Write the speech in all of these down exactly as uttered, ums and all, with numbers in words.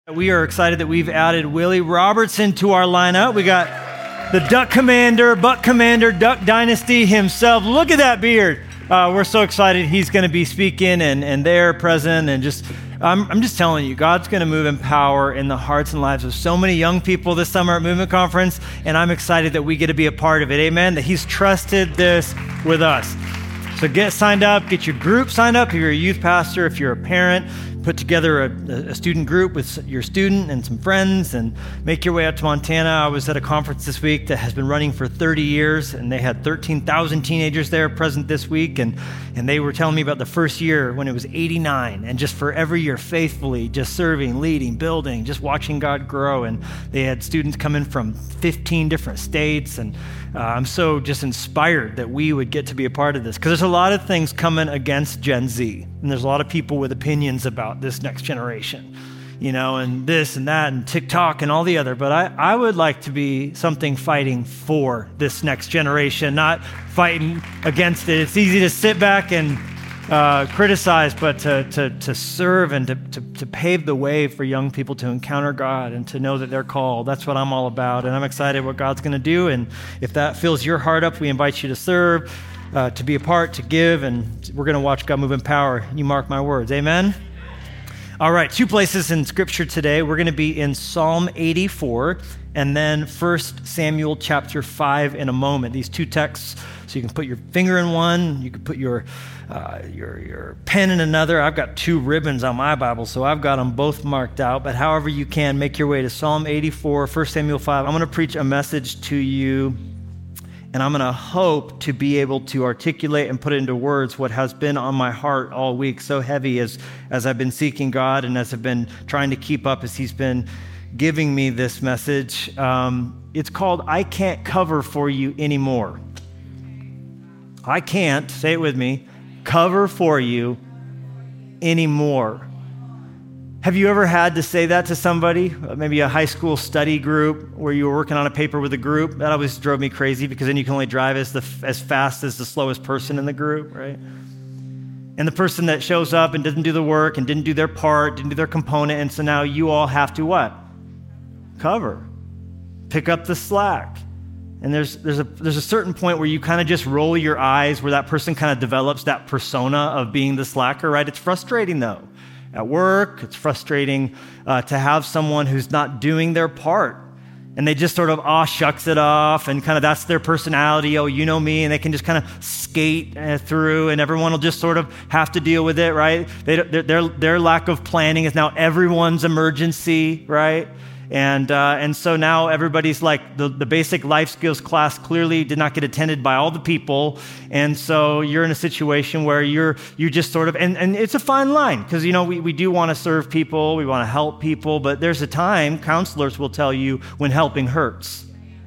We are excited that we've added Willie Robertson to our lineup. We got the Duck Commander, Buck Commander, Duck Dynasty himself. Look at that beard. Uh, we're so excited he's going to be speaking and, and there present. And just, I'm, I'm just telling you, God's going to move in power in the hearts and lives of so many young people this summer at Movement Conference. And I'm excited that we get to be a part of it. Amen. That he's trusted this with us. So get signed up, get your group signed up. If you're a youth pastor, if you're a parent, put together a, a student group with your student and some friends and make your way out to Montana. I was at a conference this week that has been running for thirty years, and they had thirteen thousand teenagers there present this week, and, and they were telling me about the first year when it was eighty-nine, and just for every year faithfully, just serving, leading, building, just watching God grow, and they had students coming from fifteen different states, and uh, I'm so just inspired that we would get to be a part of this, because there's a lot of things coming against Gen Z, and there's a lot of people with opinions about this next generation, you know, and this and that and TikTok and all the other. But I, I would like to be something fighting for this next generation, not fighting against it. It's easy to sit back and uh, criticize, but to, to, to serve and to, to, to pave the way for young people to encounter God and to know that they're called. That's what I'm all about. And I'm excited what God's going to do. And if that fills your heart up, we invite you to serve, uh, to be a part, to give, and we're going to watch God move in power. You mark my words. Amen. All right, two places in Scripture today. We're going to be in Psalm eighty-four and then First Samuel chapter five in a moment. These two texts, so you can put your finger in one, you can put your uh, your your pen in another. I've got two ribbons on my Bible, so I've got them both marked out. But however you can, make your way to Psalm eighty-four, First Samuel five. I'm going to preach a message to you, and I'm going to hope to be able to articulate and put into words what has been on my heart all week, so heavy as, as I've been seeking God and as I've been trying to keep up as he's been giving me this message. Um, it's called, I Can't Cover For You Anymore. I can't, say it with me, cover for you anymore. Have you ever had to say that to somebody? Maybe a high school study group where you were working on a paper with a group? That always drove me crazy because then you can only drive as the as fast as the slowest person in the group, right? And the person that shows up and didn't do the work and didn't do their part, didn't do their component, and so now you all have to what? Cover. Pick up the slack. And there's there's a there's a certain point where you kind of just roll your eyes, where that person kind of develops that persona of being the slacker, right? It's frustrating though. At work, it's frustrating uh, to have someone who's not doing their part. And they just sort of, aw, shucks it off, and kind of that's their personality, oh, you know me, and they can just kind of skate uh, through, and everyone will just sort of have to deal with it, right? They, their, their lack of planning is now everyone's emergency, right? And uh, and so now everybody's like, the, the basic life skills class clearly did not get attended by all the people. And so you're in a situation where you're you just sort of, and, and it's a fine line, because, you know, we, we do want to serve people, we want to help people, but there's a time, counselors will tell you, when helping hurts.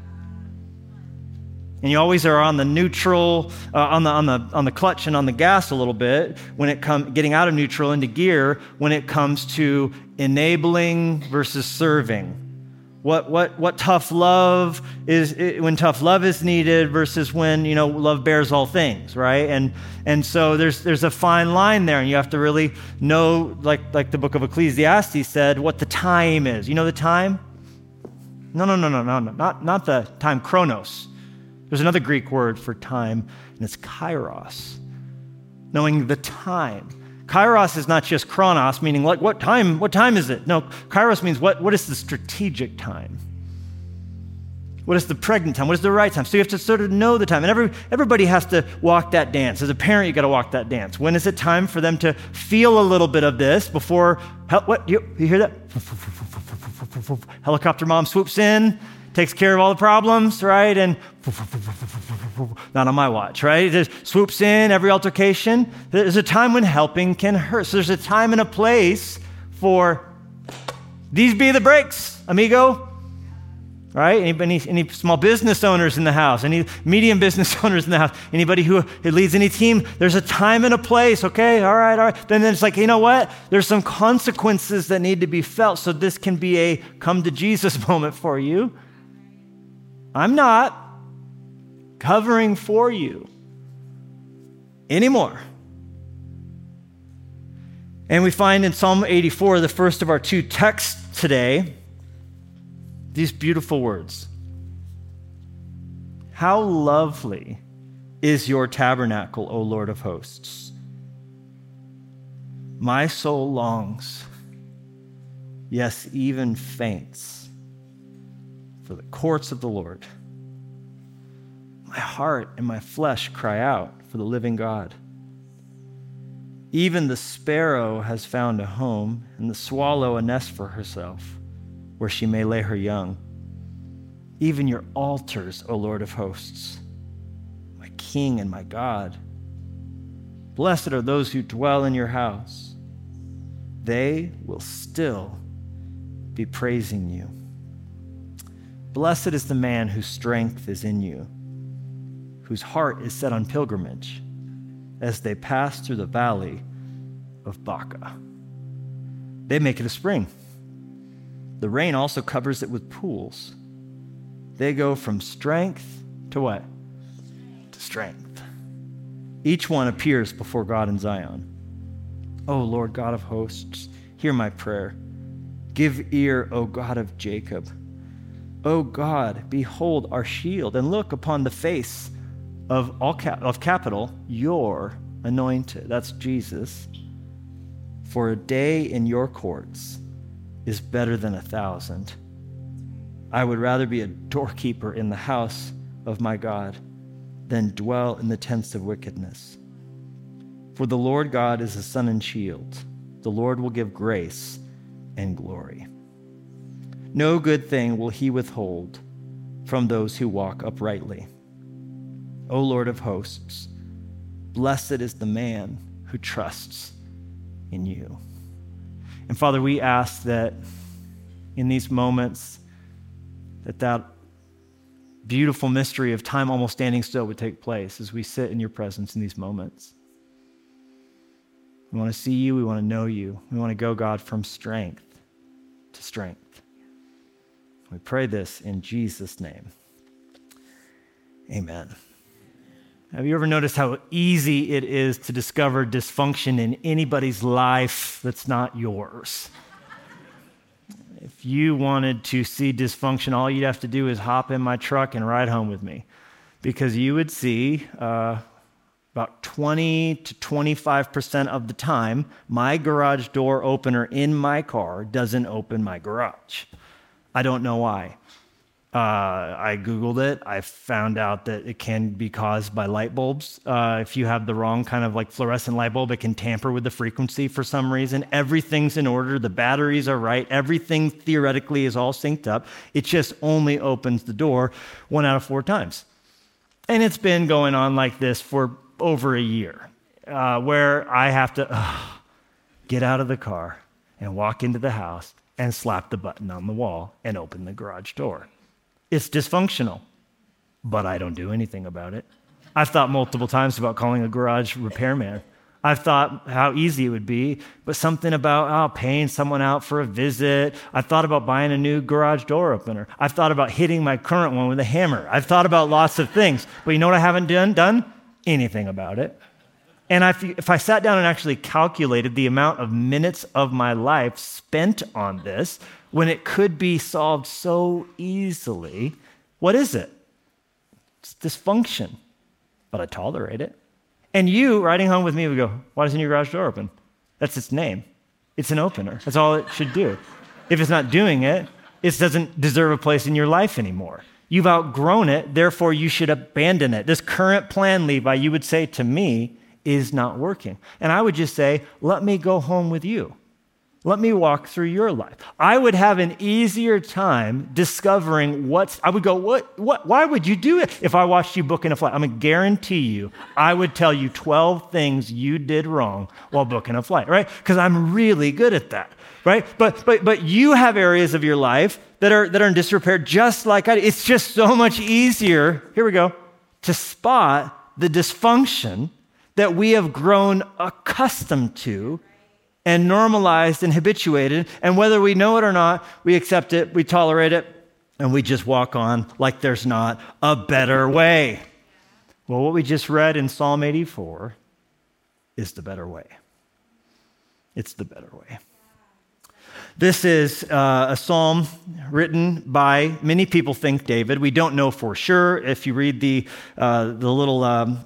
And you always are on the neutral, uh, on the on the on the clutch and on the gas a little bit when it comes getting out of neutral into gear when it comes to enabling versus serving. What what what tough love is when tough love is needed versus when, you know, love bears all things, right? And and so there's there's a fine line there, and you have to really know, like like the book of Ecclesiastes said, what the time is. You know the time? No no no no no no not not the time chronos. There's another Greek word for time, and it's kairos, knowing the time. Kairos is not just chronos, meaning like what time, what time is it? No, kairos means what, what is the strategic time? What is the pregnant time? What is the right time? So you have to sort of know the time. And every, everybody has to walk that dance. As a parent, you got to walk that dance. When is it time for them to feel a little bit of this before, what, you, you hear that? Helicopter mom swoops in, takes care of all the problems, right? And not on my watch, right? It just swoops in every altercation. There's a time when helping can hurt. So there's a time and a place for these be the breaks, amigo. Right? Any, any, any small business owners in the house, any medium business owners in the house, anybody who, who leads any team, there's a time and a place, okay? All right, all right. Then it's like, you know what? There's some consequences that need to be felt, so this can be a come to Jesus moment for you. I'm not covering for you anymore. And we find in Psalm eighty-four, the first of our two texts today these beautiful words. How lovely is your tabernacle, O Lord of hosts. My soul longs, yes, even faints, for the courts of the Lord. My heart and my flesh cry out for the living God. Even the sparrow has found a home, and the swallow a nest for herself, where she may lay her young. Even your altars, O Lord of hosts, my King and my God. Blessed are those who dwell in your house. They will still be praising you. Blessed is the man whose strength is in you, whose heart is set on pilgrimage, as they pass through the valley of Baca. They make it a spring. The rain also covers it with pools. They go from strength to what? To strength. Each one appears before God in Zion. O Lord God of hosts, hear my prayer. Give ear, O God of Jacob. O God, behold our shield, and look upon the face of all cap- of capital, your anointed. That's Jesus. For a day in your courts is better than a thousand. I would rather be a doorkeeper in the house of my God than dwell in the tents of wickedness. For the Lord God is a sun and shield. The Lord will give grace and glory. No good thing will he withhold from those who walk uprightly. O Lord of hosts, blessed is the man who trusts in you. And Father, we ask that in these moments, that that beautiful mystery of time almost standing still would take place as we sit in your presence in these moments. We want to see you. We want to know you. We want to go, God, from strength to strength. We pray this in Jesus' name. Amen. Have you ever noticed how easy it is to discover dysfunction in anybody's life that's not yours? If you wanted to see dysfunction, all you'd have to do is hop in my truck and ride home with me, because you would see uh, about twenty to twenty-five percent of the time, my garage door opener in my car doesn't open my garage. I don't know why. Uh, I Googled it. I found out that it can be caused by light bulbs. Uh, if you have the wrong kind of like fluorescent light bulb, it can tamper with the frequency for some reason. Everything's in order. The batteries are right. Everything theoretically is all synced up. It just only opens the door one out of four times. And it's been going on like this for over a year, uh, where I have to uh, get out of the car and walk into the house and slap the button on the wall and open the garage door. It's dysfunctional, but I don't do anything about it. I've thought multiple times about calling a garage repairman. I've thought how easy it would be, but something about oh, paying someone out for a visit. I've thought about buying a new garage door opener. I've thought about hitting my current one with a hammer. I've thought about lots of things, but you know what I haven't done? Done anything about it. And if, if I sat down and actually calculated the amount of minutes of my life spent on this, when it could be solved so easily, what is it? It's dysfunction, but I tolerate it. And you, riding home with me, would go, why doesn't your garage door open? That's its name. It's an opener. That's all it should do. If it's not doing it, it doesn't deserve a place in your life anymore. You've outgrown it, therefore you should abandon it. This current plan, Levi, you would say to me, is not working. And I would just say, let me go home with you. Let me walk through your life. I would have an easier time discovering what's, I would go, what, what, why would you do it? If I watched you booking a flight, I'm going to guarantee you, I would tell you twelve things you did wrong while booking a flight, right? Because I'm really good at that, right? But, but, but you have areas of your life that are, that are in disrepair just like I do. It's just so much easier, here we go, to spot the dysfunction that we have grown accustomed to and normalized and habituated, and whether we know it or not, we accept it, we tolerate it, and we just walk on like there's not a better way. Well, what we just read in Psalm eighty-four is the better way. It's the better way. This is uh, a psalm written by, many people think, David. We don't know for sure. If you read the uh, the little um,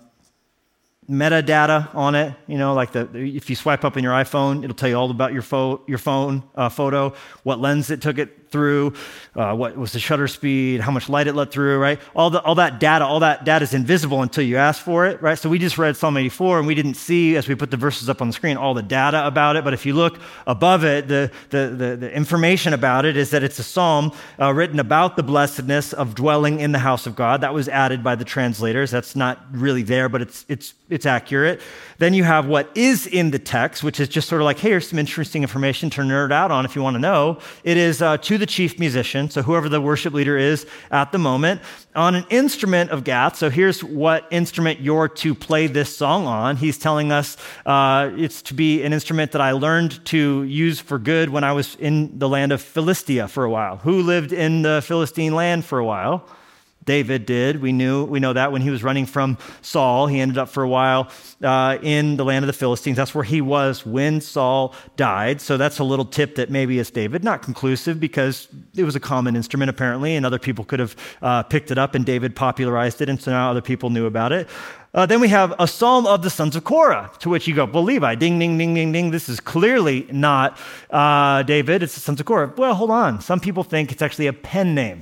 metadata on it, you know, like the if you swipe up in your iPhone, it'll tell you all about your, fo- your phone uh, photo, what lens it took it through, uh, what was the shutter speed, how much light it let through, right? All the all that data, all that data is invisible until you ask for it, right? So we just read Psalm eighty-four, and we didn't see, as we put the verses up on the screen, all the data about it. But if you look above it, the the the, the information about it is that it's a psalm uh, written about the blessedness of dwelling in the house of God. That was added by the translators. That's not really there, but it's it's it's accurate. Then you have what is in the text, which is just sort of like, hey, here's some interesting information to nerd out on if you want to know. It is uh, to the chief musician, so whoever the worship leader is at the moment, on an instrument of Gath. So here's what instrument you're to play this song on. He's telling us uh, it's to be an instrument that I learned to use for good when I was in the land of Philistia for a while. Who lived in the Philistine land for a while? David did. We knew, we know that when he was running from Saul, he ended up for a while uh, in the land of the Philistines. That's where he was when Saul died. So that's a little tip that maybe it's David. Not conclusive, because it was a common instrument apparently, and other people could have uh, picked it up, and David popularized it, and so now other people knew about it. Uh, then we have a psalm of the sons of Korah, to which you go, well, Levi, ding, ding, ding, ding, ding. This is clearly not uh, David. It's the sons of Korah. Well, hold on. Some people think it's actually a pen name.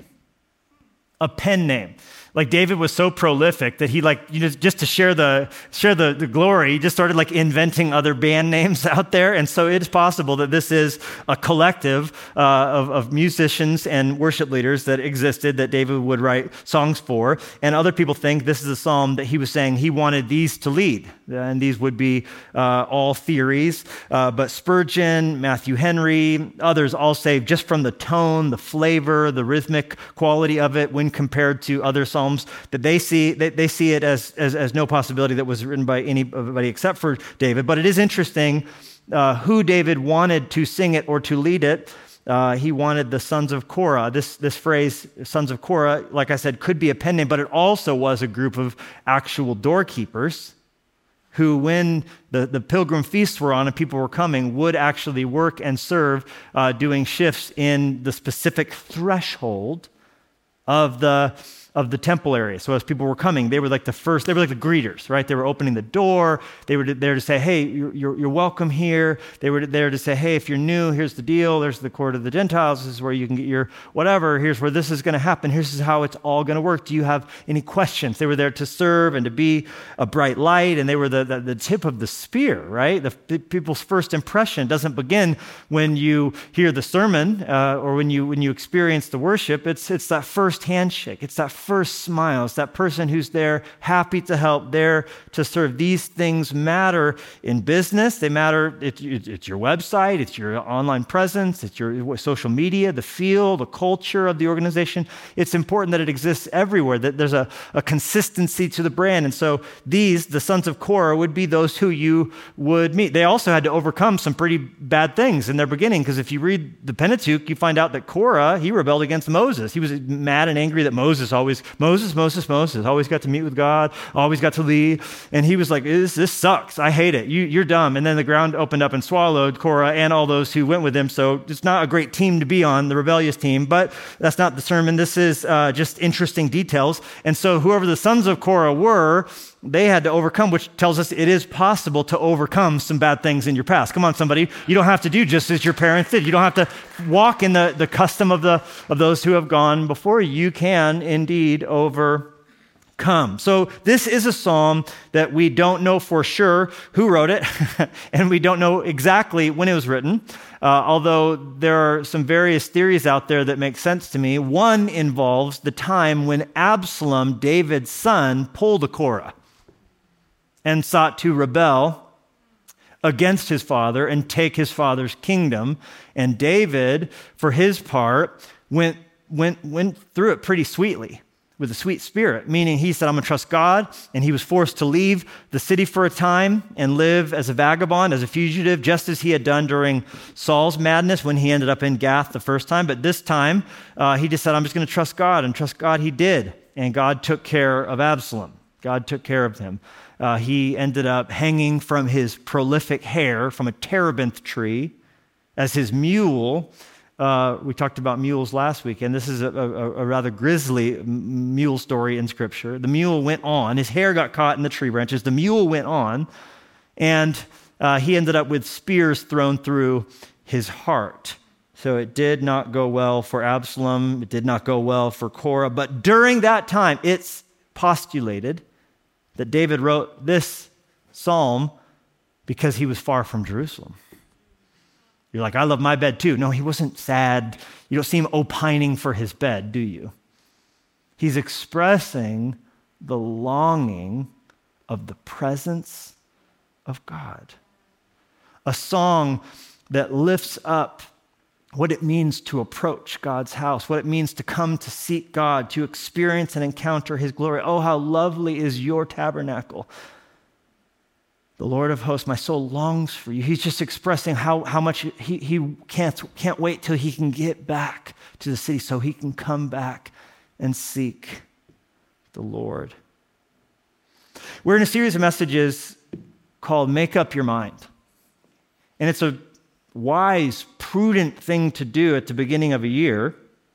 A pen name. Like David was so prolific that he like, you know, just to share the share the, the glory, he just started like inventing other band names out there. And so it is possible that this is a collective uh, of, of musicians and worship leaders that existed that David would write songs for. And other people think this is a psalm that he was saying he wanted these to lead. And these would be uh, all theories. Uh, but Spurgeon, Matthew Henry, others all say just from the tone, the flavor, the rhythmic quality of it when compared to other psalms, that they see they, they see it as, as as no possibility that was written by anybody except for David. But it is interesting uh, who David wanted to sing it or to lead it. Uh, he wanted the sons of Korah. This this phrase, sons of Korah, like I said, could be a pen name, but it also was a group of actual doorkeepers who, when the, the pilgrim feasts were on and people were coming, would actually work and serve, uh, doing shifts in the specific threshold of the of the temple area. So as people were coming, they were like the first, they were like the greeters, right? They were opening the door. They were there to say, hey, you're, you're, you're welcome here. They were there to say, hey, if you're new, here's the deal. There's the court of the Gentiles. This is where you can get your whatever. Here's where this is going to happen. Here's how it's all going to work. Do you have any questions? They were there to serve and to be a bright light, and they were the, the, the tip of the spear, right? The, the people's first impression doesn't begin when you hear the sermon uh, or when you when you experience the worship. It's, it's that first handshake. It's that first smile. It's that person who's there, happy to help, there to serve. These things matter in business. They matter. It, it, it's your website. It's your online presence. It's your social media, the feel, the culture of the organization. It's important that it exists everywhere, that there's a, a consistency to the brand. And so these, the sons of Korah, would be those who you would meet. They also had to overcome some pretty bad things in their beginning, because if you read the Pentateuch, you find out that Korah, he rebelled against Moses. He was mad and angry that Moses always, Moses, Moses, Moses, always got to meet with God, always got to lead. And he was like, this, this sucks. I hate it. You, you're dumb. And then the ground opened up and swallowed Korah and all those who went with him. So it's not a great team to be on, the rebellious team, but that's not the sermon. This is uh, just interesting details. And so whoever the sons of Korah were, they had to overcome, which tells us it is possible to overcome some bad things in your past. Come on, somebody. You don't have to do just as your parents did. You don't have to walk in the, the custom of the of those who have gone before you. You can indeed overcome. So this is a psalm that we don't know for sure who wrote it, and we don't know exactly when it was written, uh, although there are some various theories out there that make sense to me. One involves the time when Absalom, David's son, pulled a Korah and sought to rebel against his father and take his father's kingdom. And David, for his part, went went went through it pretty sweetly, with a sweet spirit, meaning he said, I'm going to trust God, and he was forced to leave the city for a time and live as a vagabond, as a fugitive, just as he had done during Saul's madness when he ended up in Gath the first time. But this time, uh, he just said, I'm just going to trust God, and trust God he did. And God took care of Absalom. God took care of him. Uh, he ended up hanging from his prolific hair from a terebinth tree as his mule. Uh, we talked about mules last week, and this is a, a, a rather grisly mule story in Scripture. The mule went on. His hair got caught in the tree branches. The mule went on, and uh, he ended up with spears thrown through his heart. So it did not go well for Absalom. It did not go well for Korah. But during that time, it's postulated that David wrote this psalm because he was far from Jerusalem. You're like, I love my bed too. No, he wasn't sad. You don't see him opining for his bed, do you? He's expressing the longing of the presence of God. A song that lifts up what it means to approach God's house, what it means to come to seek God, to experience and encounter his glory. Oh, how lovely is your tabernacle. The Lord of hosts, my soul longs for you. He's just expressing how, how much he, he can't, can't wait till he can get back to the city so he can come back and seek the Lord. We're in a series of messages called Make Up Your Mind. And it's a wise, prudent thing to do at the beginning of a year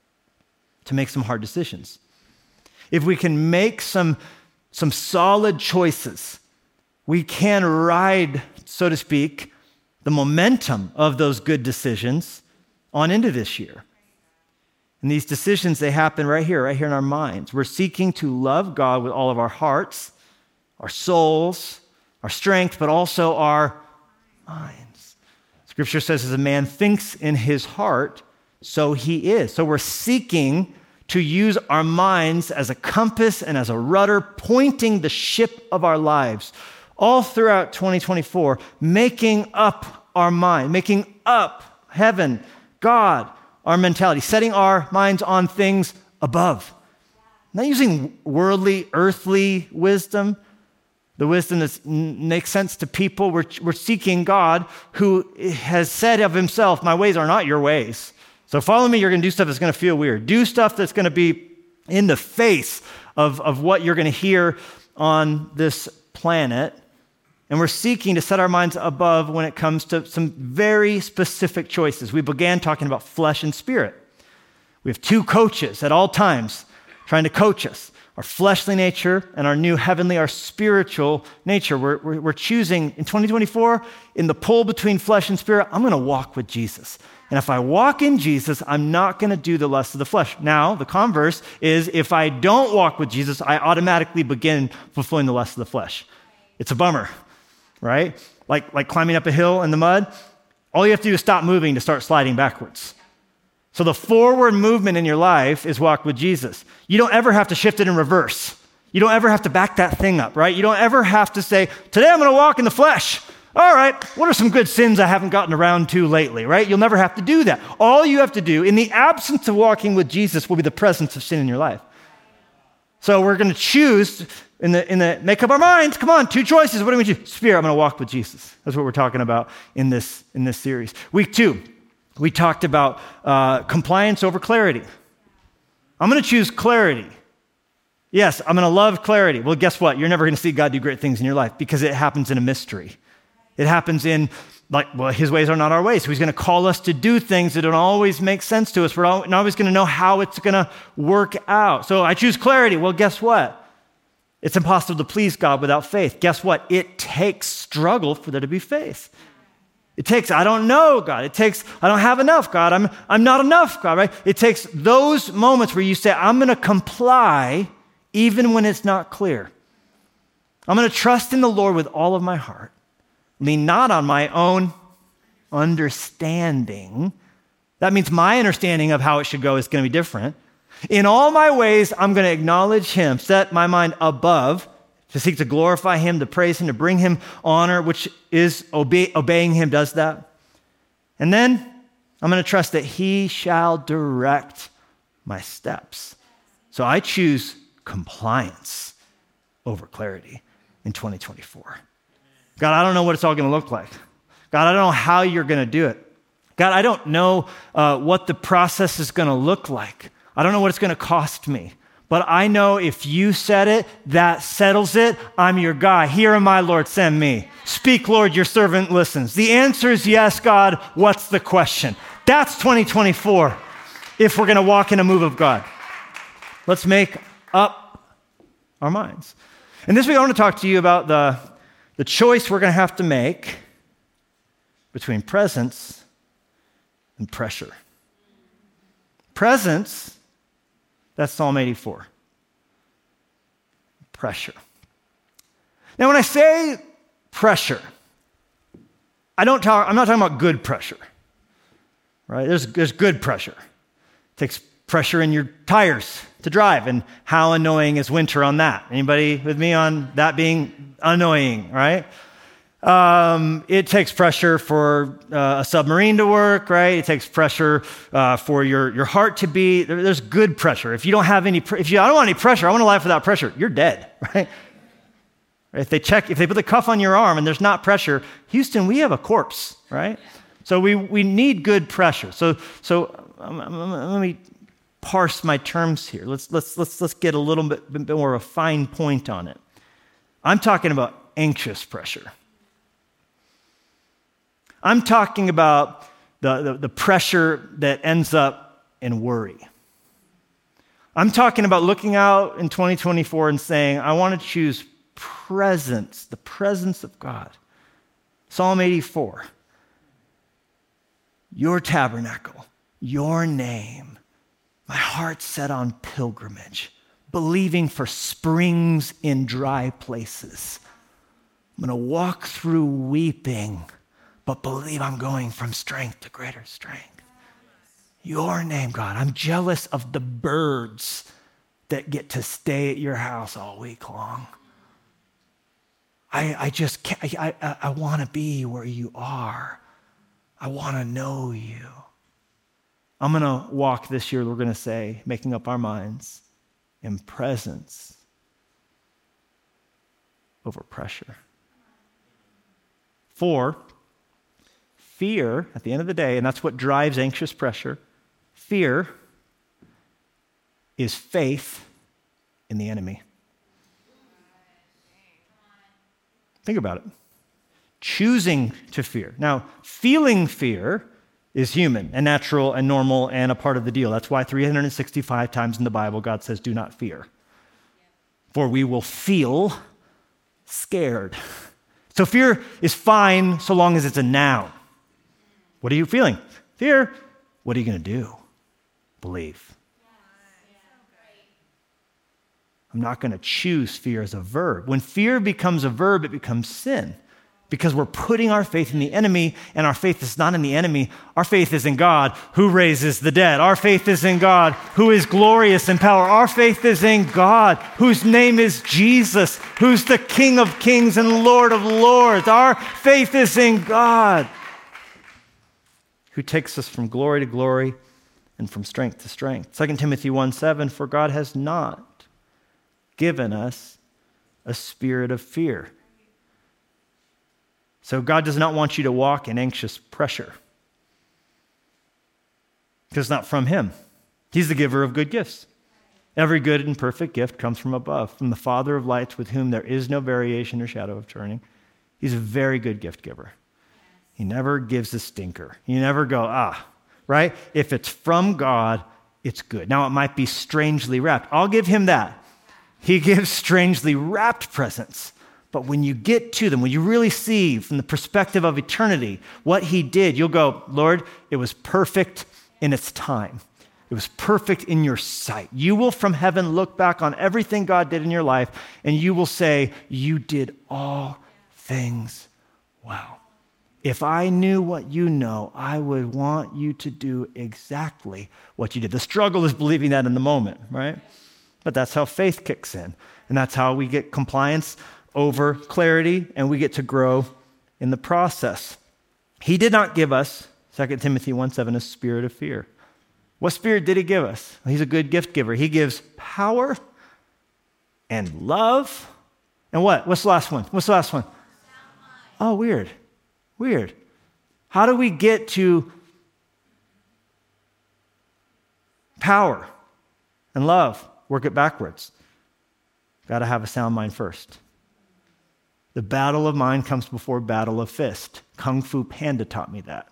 to make some hard decisions. If we can make some, some solid choices, we can ride, so to speak, the momentum of those good decisions on into this year. And these decisions, they happen right here, right here in our minds. We're seeking to love God with all of our hearts, our souls, our strength, but also our minds. Scripture says, as a man thinks in his heart, so he is. So we're seeking to use our minds as a compass and as a rudder, pointing the ship of our lives all throughout twenty twenty-four, making up our mind, making up heaven, God, our mentality, setting our minds on things above. Not using worldly, earthly wisdom, the wisdom that makes sense to people. We're, we're seeking God who has said of himself, my ways are not your ways. So follow me, you're going to do stuff that's going to feel weird. Do stuff that's going to be in the face of, of what you're going to hear on this planet. And we're seeking to set our minds above when it comes to some very specific choices. We began talking about flesh and spirit. We have two coaches at all times trying to coach us, our fleshly nature and our new heavenly, our spiritual nature. We're, we're, we're choosing in twenty twenty-four, in the pull between flesh and spirit, I'm going to walk with Jesus. And if I walk in Jesus, I'm not going to do the lust of the flesh. Now, the converse is if I don't walk with Jesus, I automatically begin fulfilling the lust of the flesh. It's a bummer. Right? Like, like climbing up a hill in the mud, all you have to do is stop moving to start sliding backwards. So the forward movement in your life is walk with Jesus. You don't ever have to shift it in reverse. You don't ever have to back that thing up, right? You don't ever have to say, today I'm going to walk in the flesh. All right, what are some good sins I haven't gotten around to lately, right? You'll never have to do that. All you have to do in the absence of walking with Jesus will be the presence of sin in your life. So we're going to choose in the in the make up our minds. Come on, two choices. What do we do? Spirit, I'm going to walk with Jesus. That's what we're talking about in this in this series. Week two, we talked about uh, compliance over clarity. I'm going to choose clarity. Yes, I'm going to love clarity. Well, guess what? You're never going to see God do great things in your life because it happens in a mystery. It happens in, like, well, his ways are not our ways. So he's going to call us to do things that don't always make sense to us. We're not always going to know how it's going to work out. So I choose clarity. Well, guess what? It's impossible to please God without faith. Guess what? It takes struggle for there to be faith. It takes, I don't know, God. It takes, I don't have enough, God. I'm, I'm not enough, God, right? It takes those moments where you say, I'm going to comply even when it's not clear. I'm going to trust in the Lord with all of my heart. Lean not on my own understanding. That means my understanding of how it should go is going to be different. In all my ways, I'm going to acknowledge him, set my mind above, to seek to glorify him, to praise him, to bring him honor, which is obey, obeying him does that. And then I'm going to trust that he shall direct my steps. So I choose compliance over clarity in twenty twenty-four. God, I don't know what it's all going to look like. God, I don't know how you're going to do it. God, I don't know uh, what the process is going to look like. I don't know what it's going to cost me, but I know if you said it, that settles it. I'm your guy. Here am I, Lord, send me. Speak, Lord, your servant listens. The answer is yes, God. What's the question? That's twenty twenty-four if we're going to walk in a move of God. Let's make up our minds. And this week I want to talk to you about the, the choice we're going to have to make between presence and pressure. Presence, that's Psalm eighty-four. Pressure. Now, when I say pressure, I don't talk, I'm not talking about good pressure, right? There's, there's good pressure. It takes pressure in your tires to drive, and how annoying is winter on that? Anybody with me on that being annoying, right? Um, it takes pressure for uh, a submarine to work, right? It takes pressure uh, for your, your heart to beat. There, there's good pressure. If you don't have any, pr- if you I don't want any pressure, I want a life without pressure. You're dead, right? If they check, if they put the cuff on your arm and there's not pressure, Houston, we have a corpse, right? So we we need good pressure. So so um, um, let me parse my terms here. Let's let's let's let's get a little bit, bit more of a fine point on it. I'm talking about anxious pressure. I'm talking about the, the, the pressure that ends up in worry. I'm talking about looking out in twenty twenty-four and saying, I want to choose presence, the presence of God. Psalm eighty-four. Your tabernacle, your name, my heart set on pilgrimage, believing for springs in dry places. I'm going to walk through weeping, but believe I'm going from strength to greater strength. Your name, God. I'm jealous of the birds that get to stay at your house all week long. I, I just can't, I, I, I want to be where you are. I want to know you. I'm going to walk this year, we're going to say, making up our minds, in presence over pressure. Four, fear, at the end of the day, and that's what drives anxious pressure, fear is faith in the enemy. Think about it. Choosing to fear. Now, feeling fear is human and natural and normal and a part of the deal. That's why three hundred sixty-five times in the Bible God says, do not fear. For we will feel scared. So fear is fine so long as it's a noun. What are you feeling? Fear. What are you going to do? Believe. I'm not going to choose fear as a verb. When fear becomes a verb, it becomes sin because we're putting our faith in the enemy, and our faith is not in the enemy. Our faith is in God who raises the dead. Our faith is in God who is glorious in power. Our faith is in God whose name is Jesus, who's the King of kings and Lord of lords. Our faith is in God who takes us from glory to glory and from strength to strength. Second Timothy one seven, for God has not given us a spirit of fear. So God does not want you to walk in anxious pressure because it's not from him. He's the giver of good gifts. Every good and perfect gift comes from above, from the Father of lights, with whom there is no variation or shadow of turning. He's a very good gift giver. He never gives a stinker. You never go, ah, right? If it's from God, it's good. Now, it might be strangely wrapped. I'll give him that. He gives strangely wrapped presents. But when you get to them, when you really see from the perspective of eternity what he did, you'll go, Lord, it was perfect in its time. It was perfect in your sight. You will from heaven look back on everything God did in your life, and you will say, you did all things well. If I knew what you know, I would want you to do exactly what you did. The struggle is believing that in the moment, right? But that's how faith kicks in. And that's how we get compliance over clarity, and we get to grow in the process. He did not give us, Second Timothy one seven, a spirit of fear. What spirit did he give us? He's a good gift giver. He gives power and love. And what? What's the last one? What's the last one? Oh, weird. Weird. How do we get to power and love? Work it backwards. Got to have a sound mind first. The battle of mind comes before battle of fist. Kung Fu Panda taught me that.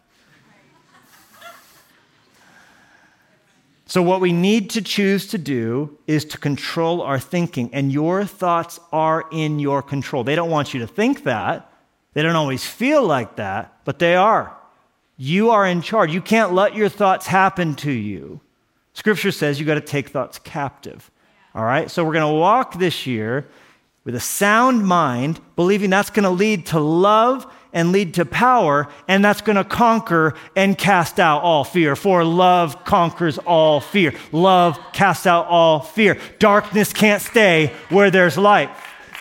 So what we need to choose to do is to control our thinking, and your thoughts are in your control. They don't want you to think that. They don't always feel like that, but they are. You are in charge. You can't let your thoughts happen to you. Scripture says you got to take thoughts captive. All right? So we're going to walk this year with a sound mind, believing that's going to lead to love and lead to power, and that's going to conquer and cast out all fear. For love conquers all fear. Love casts out all fear. Darkness can't stay where there's light.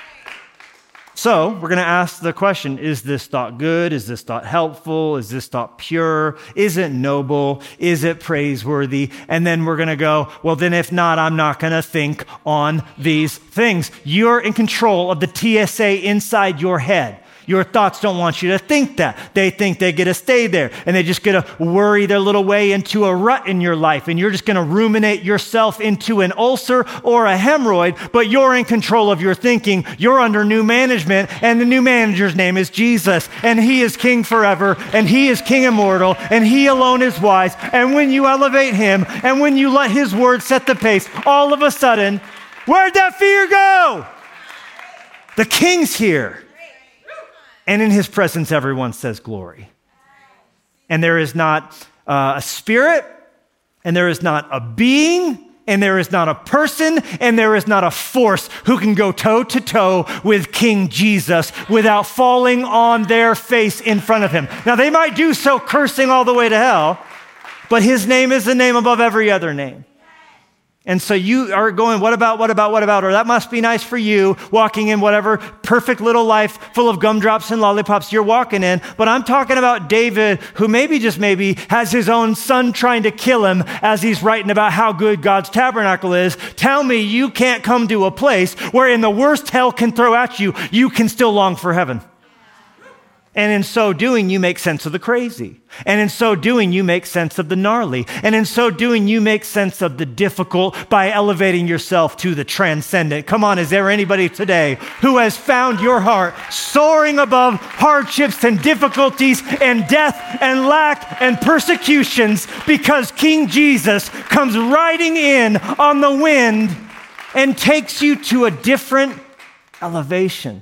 So we're going to ask the question, is this thought good? Is this thought helpful? Is this thought pure? Is it noble? Is it praiseworthy? And then we're going to go, well, then if not, I'm not going to think on these things. You're in control of the T S A inside your head. Your thoughts don't want you to think that. They think they get to stay there, and they just get to worry their little way into a rut in your life, and you're just going to ruminate yourself into an ulcer or a hemorrhoid, but you're in control of your thinking. You're under new management, and the new manager's name is Jesus, and he is king forever, and he is king immortal, and he alone is wise. And when you elevate him, and when you let his word set the pace, all of a sudden, where'd that fear go? The king's here. And in his presence, everyone says glory. And there is not uh, a spirit, and there is not a being, and there is not a person, and there is not a force who can go toe to toe with King Jesus without falling on their face in front of him. Now, they might do so cursing all the way to hell, but his name is the name above every other name. And so you are going, what about, what about, what about? Or that must be nice for you, walking in whatever perfect little life full of gumdrops and lollipops you're walking in. But I'm talking about David, who maybe, just maybe, has his own son trying to kill him as he's writing about how good God's tabernacle is. Tell me you can't come to a place where in the worst hell can throw at you, you can still long for heaven. And in so doing, you make sense of the crazy. And in so doing, you make sense of the gnarly. And in so doing, you make sense of the difficult by elevating yourself to the transcendent. Come on, is there anybody today who has found your heart soaring above hardships and difficulties and death and lack and persecutions because King Jesus comes riding in on the wind and takes you to a different elevation?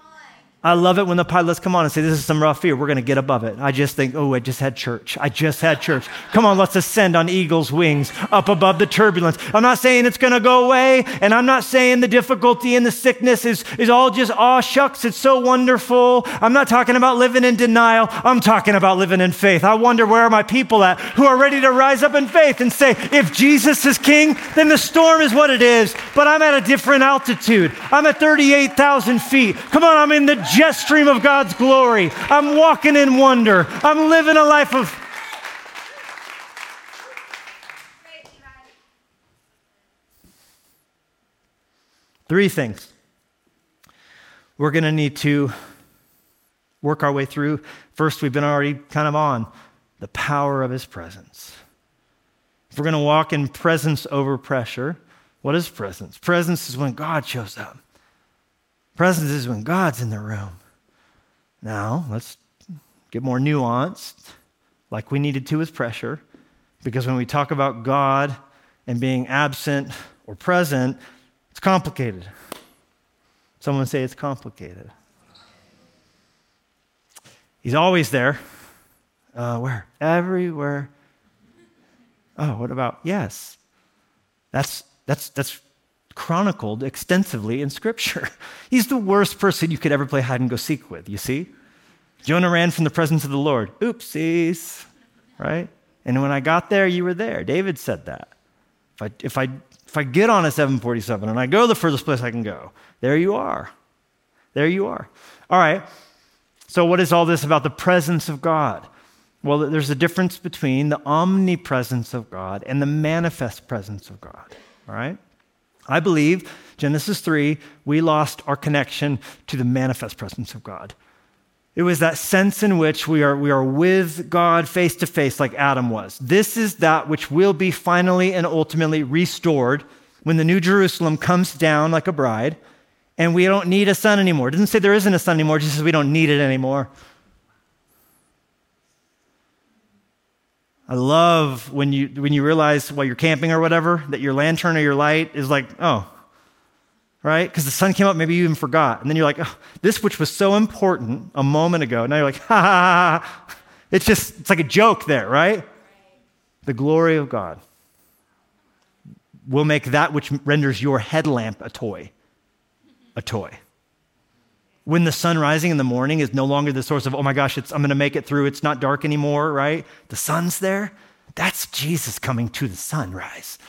I love it when the pilots come on and say, this is some rough fear. We're going to get above it. I just think, oh, I just had church. I just had church. Come on, let's ascend on eagle's wings up above the turbulence. I'm not saying it's going to go away, and I'm not saying the difficulty and the sickness is, is all just, aw, shucks, it's so wonderful. I'm not talking about living in denial. I'm talking about living in faith. I wonder where are my people at who are ready to rise up in faith and say, if Jesus is king, then the storm is what it is, but I'm at a different altitude. I'm at thirty-eight thousand feet. Come on, I'm in the jet stream of God's glory. I'm walking in wonder. I'm living a life of... Three things we're going to need to work our way through. First, we've been already kind of on the power of his presence. If we're going to walk in presence over pressure, what is presence? Presence is when God shows up. Presence is when God's in the room. Now, let's get more nuanced, like we needed to with pressure, because when we talk about God and being absent or present, it's complicated. Someone say it's complicated. He's always there. Uh, where? Everywhere. Oh, what about? Yes. That's that's that's chronicled extensively in Scripture. He's the worst person you could ever play hide and go seek with, you see? Jonah ran from the presence of the Lord. Oopsies, right? And when I got there, you were there. David said that. If I if I if I get on a seven forty-seven and I go the furthest place I can go, there you are. There you are. All right. So what is all this about the presence of God? Well, there's a difference between the omnipresence of God and the manifest presence of God. All right? I believe, Genesis three, we lost our connection to the manifest presence of God. It was that sense in which we are, we are with God face to face like Adam was. This is that which will be finally and ultimately restored when the New Jerusalem comes down like a bride, and we don't need a sun anymore. It doesn't say there isn't a sun anymore, it just says we don't need it anymore. I love when you when you realize while you're camping or whatever that your lantern or your light is like, oh, right? Because the sun came up, maybe you even forgot. And then you're like, oh, this which was so important a moment ago. Now you're like, ha ha ha ha. It's just, it's like a joke there, right? The glory of God will make that which renders your headlamp a toy, a toy. When the sun rising in the morning is no longer the source of, oh my gosh, it's, I'm going to make it through. It's not dark anymore, right? The sun's there. That's Jesus coming to the sunrise.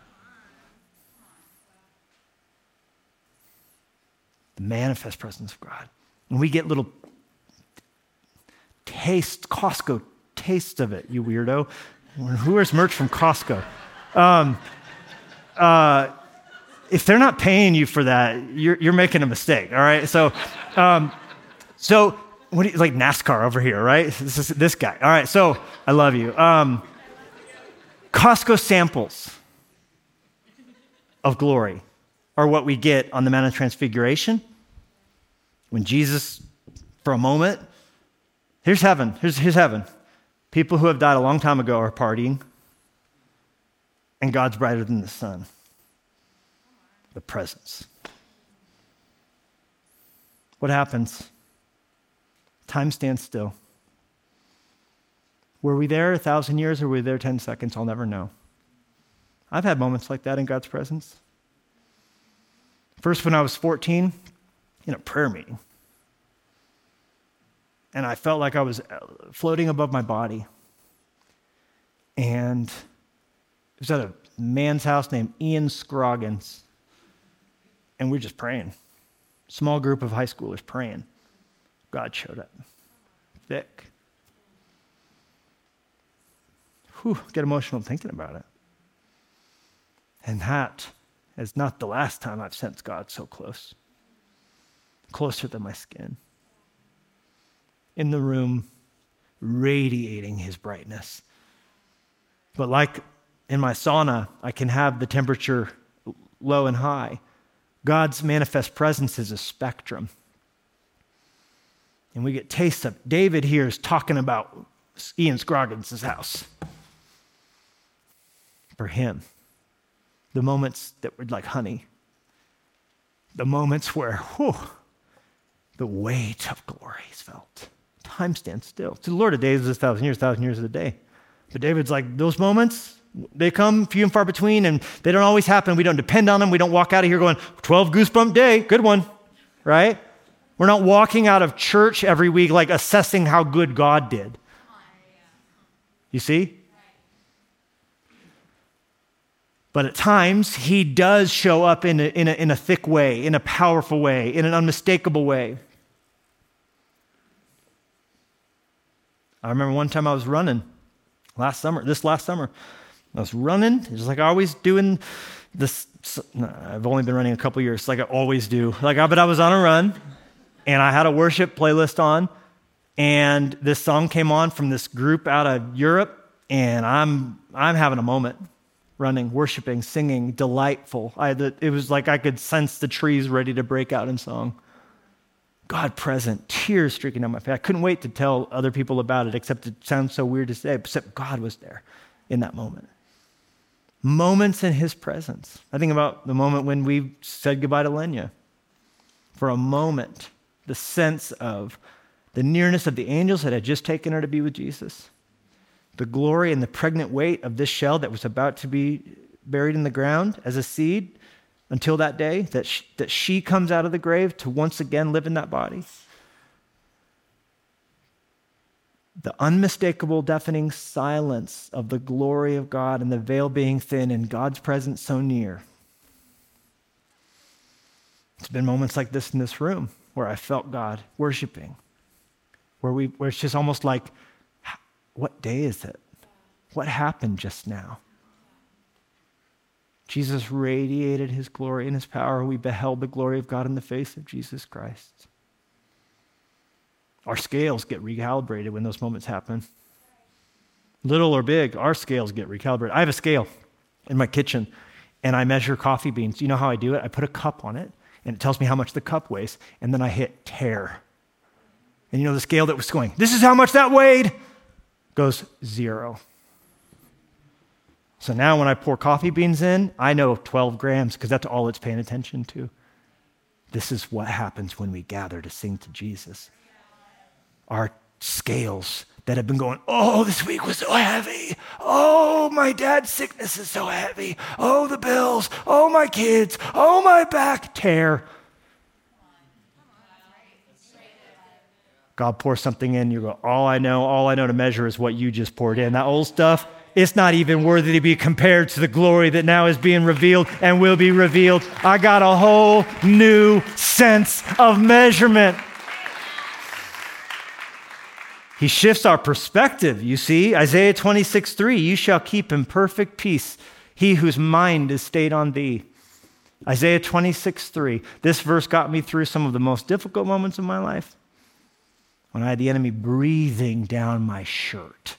The manifest presence of God. And we get little taste, Costco taste of it, you weirdo. Who wears merch from Costco? Um, uh, if they're not paying you for that, you're, you're making a mistake, all right? So, um, so what do you, like NASCAR over here, right? This is this guy. All right, so I love you. Um, Costco samples of glory are what we get on the Mount of Transfiguration. When Jesus, for a moment, here's heaven, here's, here's heaven. People who have died a long time ago are partying, and God's brighter than the sun. The presence. What happens? Time stands still. Were we there a thousand years or were we there ten seconds? I'll never know. I've had moments like that in God's presence. First, when I was fourteen, in a prayer meeting. And I felt like I was floating above my body. And it was at a man's house named Ian Scroggins. And we were just praying. Small group of high schoolers praying. God showed up. Thick. Whew, get emotional thinking about it. And that is not the last time I've sensed God so close. Closer than my skin. In the room, radiating his brightness. But like in my sauna, I can have the temperature low and high. God's manifest presence is a spectrum. And we get tastes of it. David here is talking about Ian Scroggins' house. For him, the moments that were like honey. The moments where, whew, the weight of glory is felt. Time stands still. To the Lord, a day is a thousand years, a thousand years is a day. But David's like, those moments, they come few and far between, and they don't always happen. We don't depend on them. We don't walk out of here going, twelve goosebump day, good one, right? We're not walking out of church every week like assessing how good God did. You see? But at times, he does show up in a, in a, in a thick way, in a powerful way, in an unmistakable way. I remember one time I was running last summer, this last summer. I was running, just like I always do in this. No, I've only been running a couple years, like I always do. Like, but I was on a run, and I had a worship playlist on, and this song came on from this group out of Europe, and I'm I'm having a moment, running, worshiping, singing, delightful. I had the, it was like I could sense the trees ready to break out in song. God present, tears streaking down my face. I couldn't wait to tell other people about it, except it sounds so weird to say, except God was there in that moment. Moments in his presence. I think about the moment when we said goodbye to Lenya. For a moment, the sense of the nearness of the angels that had just taken her to be with Jesus. The glory and the pregnant weight of this shell that was about to be buried in the ground as a seed until that day, that she, that she comes out of the grave to once again live in that body. The unmistakable, deafening silence of the glory of God and the veil being thin and God's presence so near. It's been moments like this in this room where I felt God worshiping, where we, where it's just almost like, what day is it? What happened just now? Jesus radiated his glory and his power. We beheld the glory of God in the face of Jesus Christ. Our scales get recalibrated when those moments happen. Little or big, our scales get recalibrated. I have a scale in my kitchen, and I measure coffee beans. You know how I do it? I put a cup on it, and it tells me how much the cup weighs, and then I hit tare. And you know the scale that was going, this is how much that weighed, goes zero. So now when I pour coffee beans in, I know twelve grams because that's all it's paying attention to. This is what happens when we gather to sing to Jesus. Our scales that have been going, oh, this week was so heavy. Oh, my dad's sickness is so heavy. Oh, the bills. Oh, my kids. Oh, my back. Tear. God pours something in, you go, all I know, all I know to measure is what you just poured in. That old stuff, it's not even worthy to be compared to the glory that now is being revealed and will be revealed. I got a whole new sense of measurement. He shifts our perspective, you see. Isaiah twenty-six three, you shall keep in perfect peace he whose mind is stayed on thee. Isaiah twenty-six three. This verse got me through some of the most difficult moments of my life. When I had the enemy breathing down my shirt.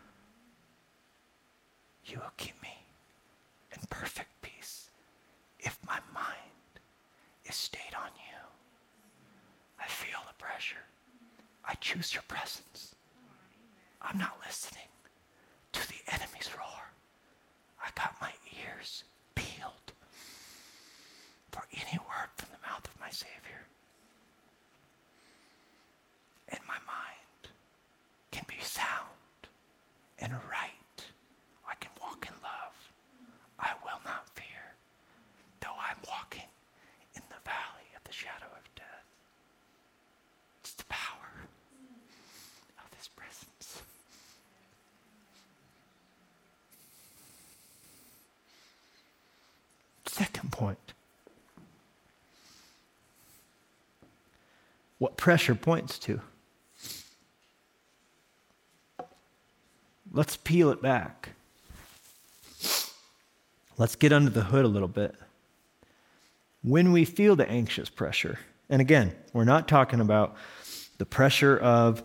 You will keep me in perfect peace if my mind is stayed on you. I feel the pressure. I choose your presence. I'm not listening to the enemy's roar. I got my ears peeled for any word from the mouth of my Savior. And my mind can be sound and right. I can walk in love. I will not fear, though I'm walking in the valley of the shadow of death. It's the power of his presence. Second point. What pressure points to. Let's peel it back. Let's get under the hood a little bit. When we feel the anxious pressure, and again, we're not talking about the pressure of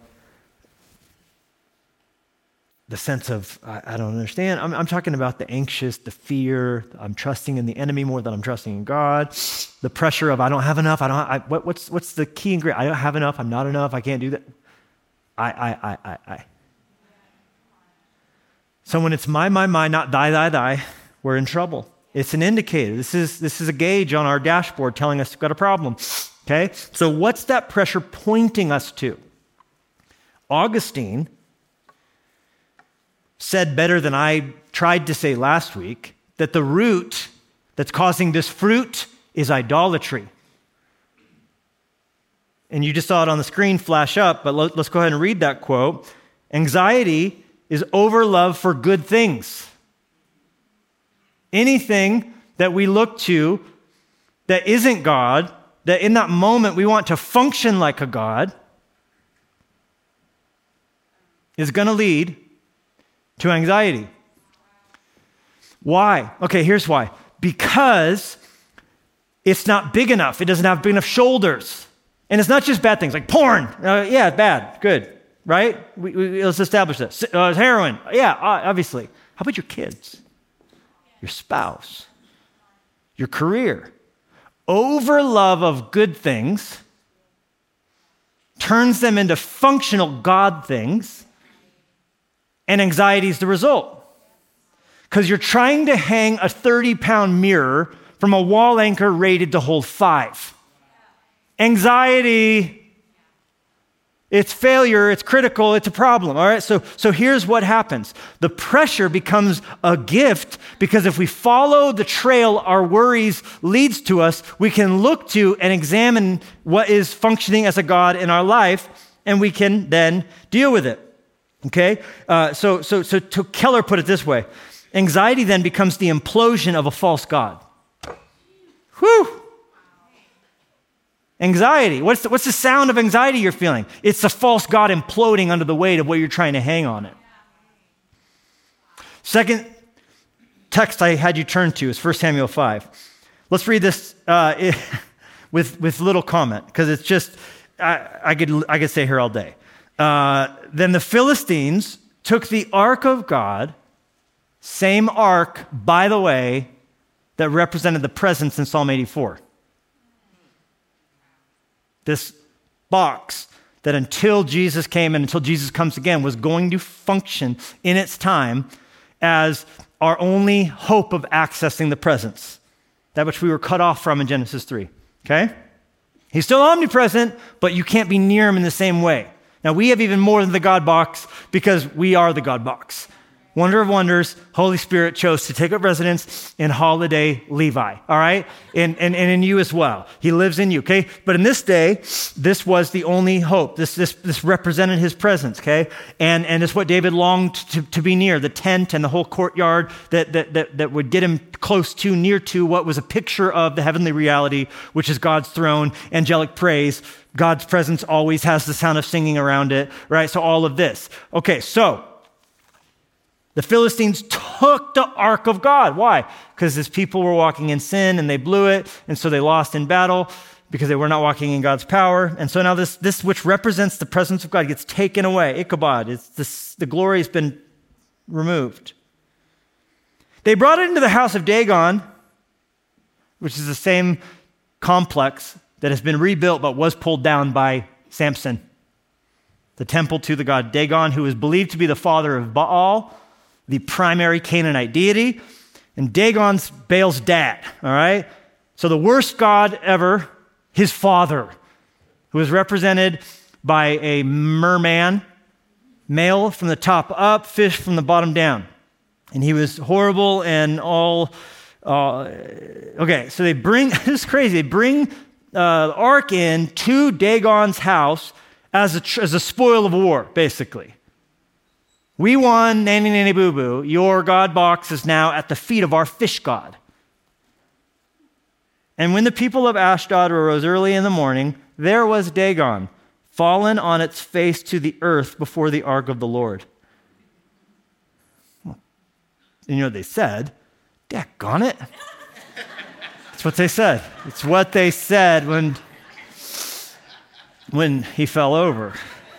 the sense of, I, I don't understand. I'm, I'm talking about the anxious, the fear. I'm trusting in the enemy more than I'm trusting in God. The pressure of, I don't have enough. I don't. I, what, what's what's the key ingredient? I don't have enough. I'm not enough. I can't do that. I, I, I, I, I. So when it's my, my, my, not thy, thy, thy, we're in trouble. It's an indicator. This is this is a gauge on our dashboard telling us we've got a problem. Okay? So what's that pressure pointing us to? Augustine said better than I tried to say last week, that the root that's causing this fruit is idolatry. And you just saw it on the screen flash up, but let's go ahead and read that quote. Anxiety is overlove for good things. Anything that we look to that isn't God, that in that moment we want to function like a God, is going to lead to anxiety. Why? Okay, here's why. Because it's not big enough. It doesn't have big enough shoulders. And it's not just bad things like porn. Uh, yeah, bad, good, right? We, we, let's establish that. Uh, heroin, yeah, obviously. How about your kids? Your spouse? Your career? Overlove of good things turns them into functional God things, and anxiety is the result. Because you're trying to hang a thirty-pound mirror from a wall anchor rated to hold five. Anxiety, it's failure, it's critical, it's a problem, all right? So, so here's what happens. The pressure becomes a gift because if we follow the trail our worries leads to us, we can look to and examine what is functioning as a God in our life, and we can then deal with it, okay? Uh, so, so, so to Keller put it this way, anxiety then becomes the implosion of a false God. Whew! Anxiety. What's the, what's the sound of anxiety you're feeling? It's the false God imploding under the weight of what you're trying to hang on it. Second text I had you turn to is First Samuel five. Let's read this uh, with, with little comment, because it's just, I, I, could, I could stay here all day. Uh, then the Philistines took the ark of God, same ark, by the way, that represented the presence in Psalm eighty-four. This box that until Jesus came and until Jesus comes again was going to function in its time as our only hope of accessing the presence, that which we were cut off from in Genesis three, okay? He's still omnipresent, but you can't be near him in the same way. Now, we have even more than the God box because we are the God box. Wonder of wonders, Holy Spirit chose to take up residence in Holiday Levi, all right? And, and, and in you as well. He lives in you, okay? But in this day, this was the only hope. This, this, this represented his presence, okay? And, and it's what David longed to, to be near, the tent and the whole courtyard that, that, that, that would get him close to, near to what was a picture of the heavenly reality, which is God's throne, angelic praise. God's presence always has the sound of singing around it, right? So all of this. Okay, so the Philistines took the ark of God. Why? Because his people were walking in sin and they blew it, and so they lost in battle because they were not walking in God's power. And so now this, this which represents the presence of God gets taken away. Ichabod, it's this, the glory has been removed. They brought it into the house of Dagon, which is the same complex that has been rebuilt but was pulled down by Samson. The temple to the god Dagon, who is believed to be the father of Baal, the primary Canaanite deity, and Dagon's Baal's dad, all right? So the worst god ever, his father, who is represented by a merman, male from the top up, fish from the bottom down. And he was horrible and all, uh, okay, so they bring, this is crazy, they bring uh, the ark in to Dagon's house as a, as a spoil of war, basically. We won, nanny nanny boo boo. Your God box is now at the feet of our fish god. And when the people of Ashdod arose early in the morning, there was Dagon, fallen on its face to the earth before the ark of the Lord. And you know what they said? Daggone it. That's what they said. It's what they said when, when he fell over.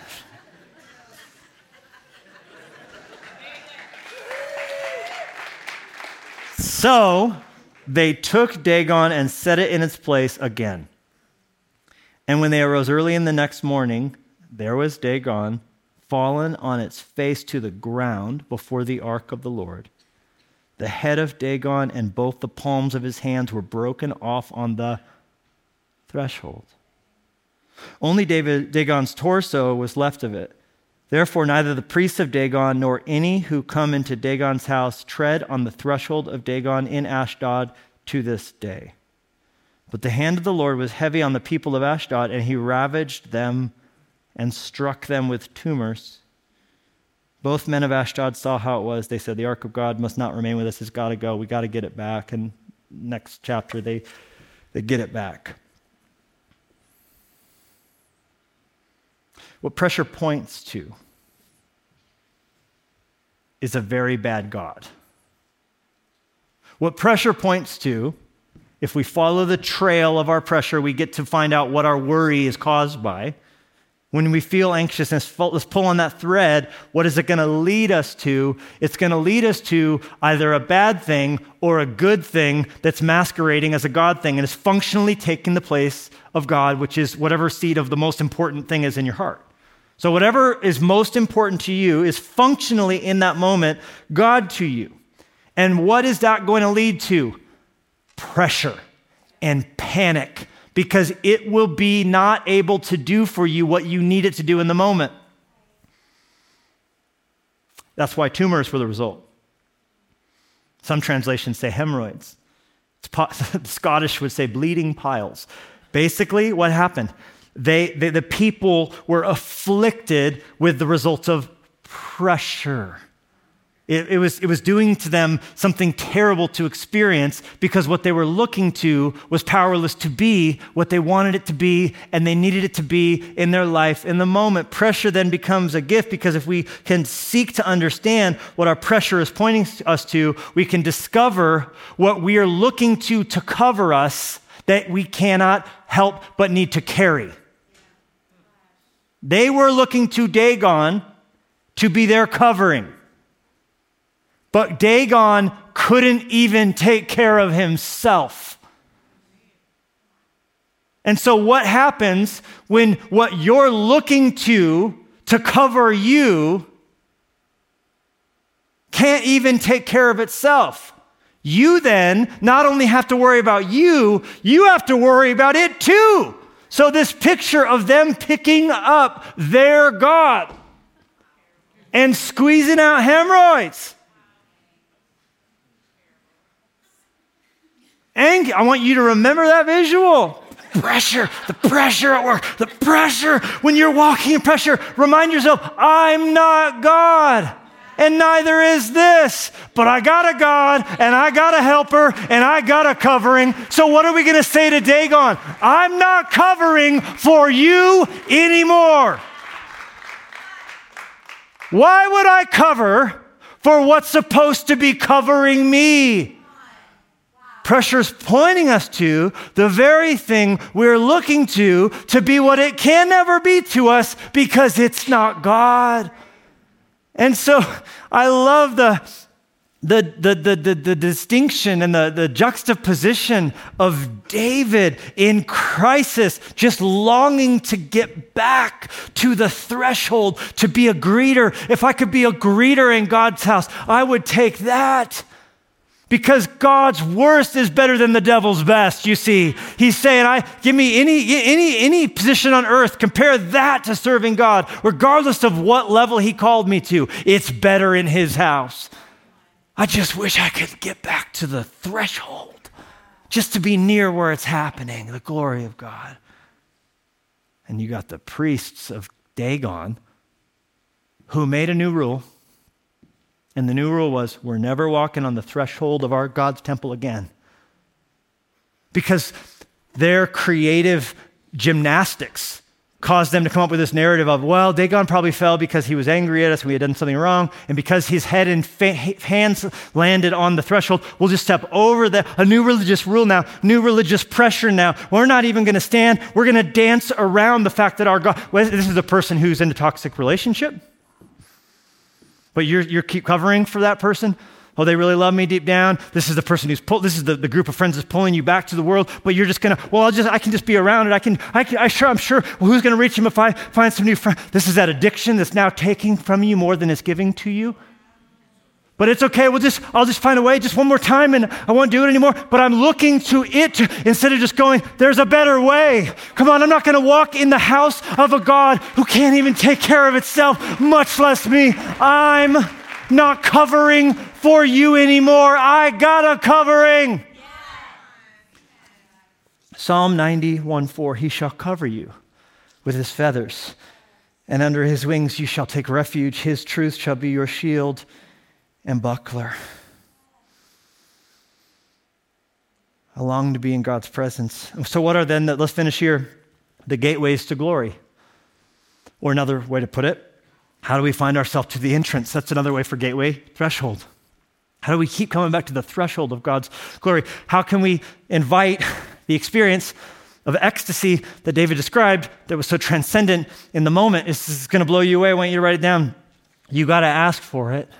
So they took Dagon and set it in its place again. And when they arose early in the next morning, there was Dagon, fallen on its face to the ground before the ark of the Lord. The head of Dagon and both the palms of his hands were broken off on the threshold. Only David, Dagon's torso was left of it. Therefore, neither the priests of Dagon nor any who come into Dagon's house tread on the threshold of Dagon in Ashdod to this day. But the hand of the Lord was heavy on the people of Ashdod, and he ravaged them and struck them with tumors. Both men of Ashdod saw how it was. They said, the ark of God must not remain with us. It's got to go. We got to get it back. And next chapter, they, they get it back. What pressure points to is a very bad God. What pressure points to, if we follow the trail of our pressure, we get to find out what our worry is caused by. When we feel anxiousness, let's pull on that thread. What is it going to lead us to? It's going to lead us to either a bad thing or a good thing that's masquerading as a God thing and is functionally taking the place of God, which is whatever seed of the most important thing is in your heart. So whatever is most important to you is functionally in that moment God to you. And what is that going to lead to? Pressure and panic, because it will be not able to do for you what you need it to do in the moment. That's why tumors were the result. Some translations say hemorrhoids. The Scottish would say bleeding piles. Basically, what happened? They, they, the people were afflicted with the results of pressure. It, it, was, it was doing to them something terrible to experience because what they were looking to was powerless to be what they wanted it to be, and they needed it to be in their life in the moment. Pressure then becomes a gift because if we can seek to understand what our pressure is pointing us to, we can discover what we are looking to to cover us that we cannot help but need to carry. They were looking to Dagon to be their covering. But Dagon couldn't even take care of himself. And so what happens when what you're looking to to cover you can't even take care of itself? You then not only have to worry about you, you have to worry about it too. So this picture of them picking up their God and squeezing out hemorrhoids. And I want you to remember that visual. Pressure, the pressure at work, the pressure when you're walking in pressure. Remind yourself, I'm not God. And neither is this. But I got a God, and I got a helper, and I got a covering. So what are we going to say to Dagon? I'm not covering for you anymore. Why would I cover for what's supposed to be covering me? Pressure's pointing us to the very thing we're looking to to be what it can never be to us because it's not God. And so I love the, the, the, the, the, the distinction and the, the juxtaposition of David in crisis, just longing to get back to the threshold, to be a greeter. If I could be a greeter in God's house, I would take that. Because God's worst is better than the devil's best, you see. He's saying, I give me any, any, any position on earth, compare that to serving God, regardless of what level he called me to. It's better in his house. I just wish I could get back to the threshold, just to be near where it's happening, the glory of God. And you got the priests of Dagon who made a new rule. And the new rule was, we're never walking on the threshold of our God's temple again. Because their creative gymnastics caused them to come up with this narrative of, well, Dagon probably fell because he was angry at us and we had done something wrong. And because his head and fa- hands landed on the threshold, we'll just step over the, a new religious rule now, new religious pressure now. We're not even going to stand. We're going to dance around the fact that our God, well, this is a person who's in a toxic relationship. But you're, you're keep covering for that person. Oh, they really love me deep down. This is the person who's pulled, this is the, the group of friends that's pulling you back to the world, but you're just gonna, well, I'll just, I can just be around it. I can, I can, I sure, I'm sure, well, who's gonna reach him if I find some new friend? This is that addiction that's now taking from you more than it's giving to you. But it's okay, we'll just, I'll just find a way, just one more time, and I won't do it anymore. But I'm looking to it instead of just going, there's a better way. Come on, I'm not gonna walk in the house of a God who can't even take care of itself, much less me. I'm not covering for you anymore. I got a covering. Yeah. Psalm ninety-one four, he shall cover you with his feathers, and under his wings you shall take refuge. His truth shall be your shield and buckler. I long to be in God's presence. So what are then, the, let's finish here, the gateways to glory? Or another way to put it, how do we find ourselves to the entrance? That's another way for gateway, threshold. How do we keep coming back to the threshold of God's glory? How can we invite the experience of ecstasy that David described that was so transcendent in the moment? This is going to blow you away. I want you to write it down. You got to ask for it.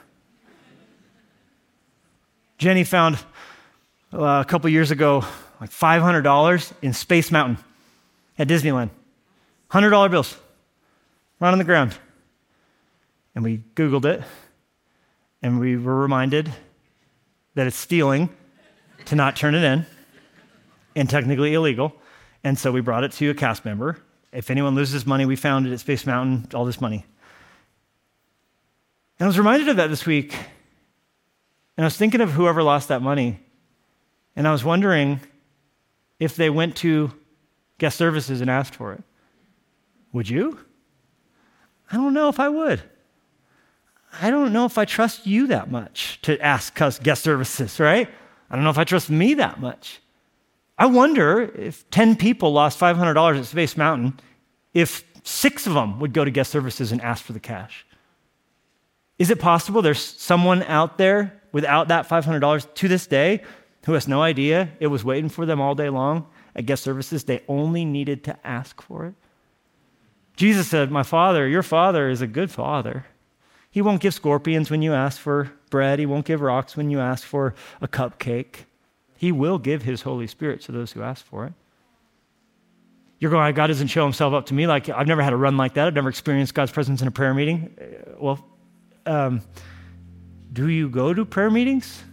Jenny found uh, a couple years ago like five hundred dollars in Space Mountain at Disneyland. one hundred dollar bills right on the ground. And we Googled it, and we were reminded that it's stealing to not turn it in and technically illegal. And so we brought it to a cast member. If anyone loses money, we found it at Space Mountain, all this money. And I was reminded of that this week. And I was thinking of whoever lost that money. And I was wondering if they went to guest services and asked for it. Would you? I don't know if I would. I don't know if I trust you that much to ask guest services, right? I don't know if I trust me that much. I wonder if ten people lost five hundred dollars at Space Mountain, if six of them would go to guest services and ask for the cash. Is it possible there's someone out there without that five hundred dollars to this day who has no idea it was waiting for them all day long at guest services? They only needed to ask for it. Jesus said, my Father, your Father is a good Father. He won't give scorpions when you ask for bread. He won't give rocks when you ask for a cupcake. He will give his Holy Spirit to those who ask for it. You're going, God doesn't show himself up to me. Like, I've never had a run like that. I've never experienced God's presence in a prayer meeting. Well, um, do you go to prayer meetings?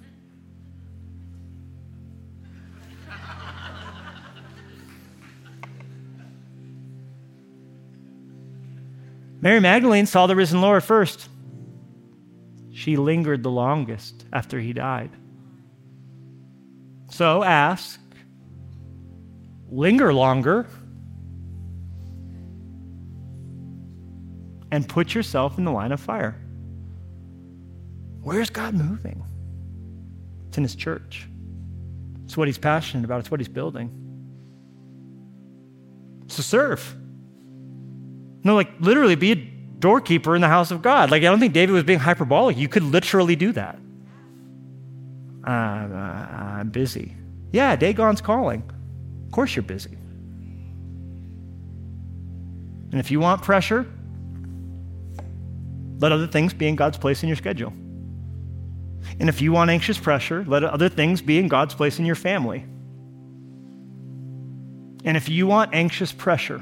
Mary Magdalene saw the risen Lord first. She lingered the longest after he died. So ask, linger longer, and put yourself in the line of fire. Where's God moving? It's in his church. It's what he's passionate about. It's what he's building. So serve. No, like literally be a doorkeeper in the house of God. Like, I don't think David was being hyperbolic. You could literally do that. Uh, uh, I'm busy. Yeah, Dagon's calling. Of course you're busy. And if you want pressure, let other things be in God's place in your schedule. And if you want anxious pressure, let other things be in God's place in your family. And if you want anxious pressure,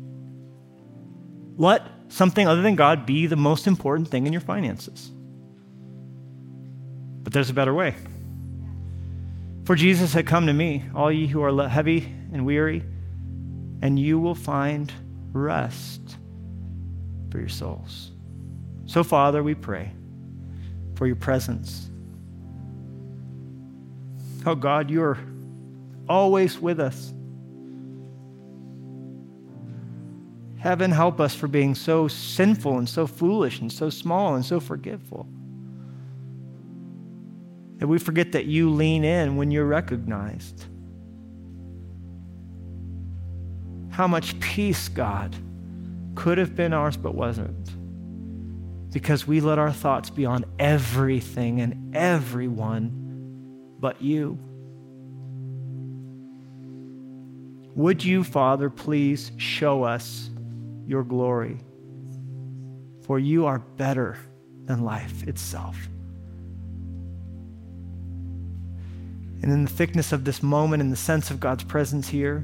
let something other than God be the most important thing in your finances. But there's a better way. For Jesus had come to me, all ye who are heavy and weary, and you will find rest for your souls. So, Father, we pray for your presence. Oh, God, you're always with us. Heaven, help us for being so sinful and so foolish and so small and so forgetful. That we forget that you lean in when you're recognized. How much peace, God, could have been ours but wasn't. Because we let our thoughts be on everything and everyone but you. Would you, Father, please show us your glory? For you are better than life itself. And in the thickness of this moment, in the sense of God's presence here,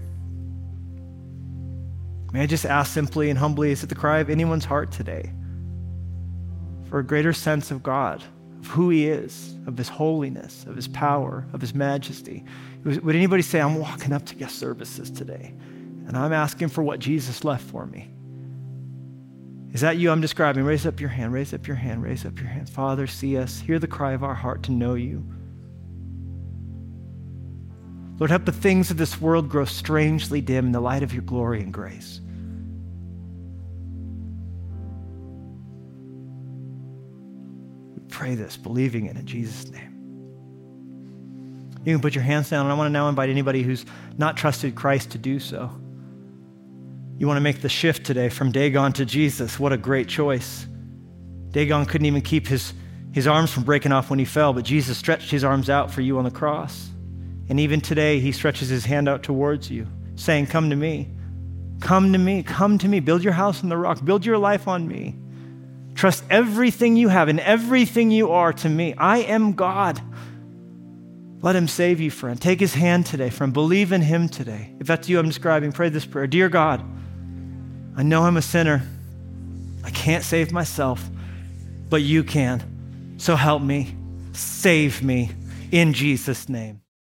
may I just ask simply and humbly, is it the cry of anyone's heart today for a greater sense of God, of who he is, of his holiness, of his power, of his majesty? Would anybody say, I'm walking up to guest services today, and I'm asking for what Jesus left for me? Is that you I'm describing? Raise up your hand, raise up your hand, raise up your hand. Father, see us, hear the cry of our heart to know you. Lord, help the things of this world grow strangely dim in the light of your glory and grace. We pray this, believing it in Jesus' name. You can put your hands down, and I want to now invite anybody who's not trusted Christ to do so. You want to make the shift today from Dagon to Jesus. What a great choice. Dagon couldn't even keep his, his arms from breaking off when he fell, but Jesus stretched his arms out for you on the cross. And even today, he stretches his hand out towards you, saying, come to me. Come to me. Come to me. Build your house on the rock. Build your life on me. Trust everything you have and everything you are to me. I am God. Let him save you, friend. Take his hand today, friend. Believe in him today. If that's you I'm describing, pray this prayer. Dear God, I know I'm a sinner. I can't save myself, but you can. So help me. Save me in Jesus' name.